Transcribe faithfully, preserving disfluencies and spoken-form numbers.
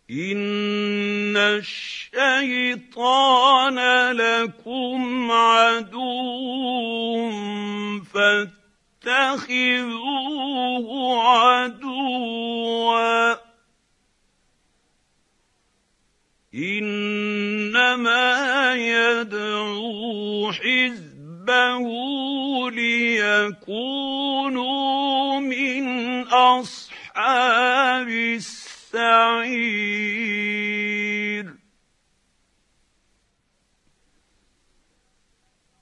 إِنَّ الشَّيْطَانَ لَكُمْ عَدُوٌّ فَاتَّخِذُوهُ عَدُوًّا ۚ إِنَّمَا يَدْعُو حِزْبَهُ لِيَكُونُوا مِنْ أَصْحَابِ السَّعِيرِ.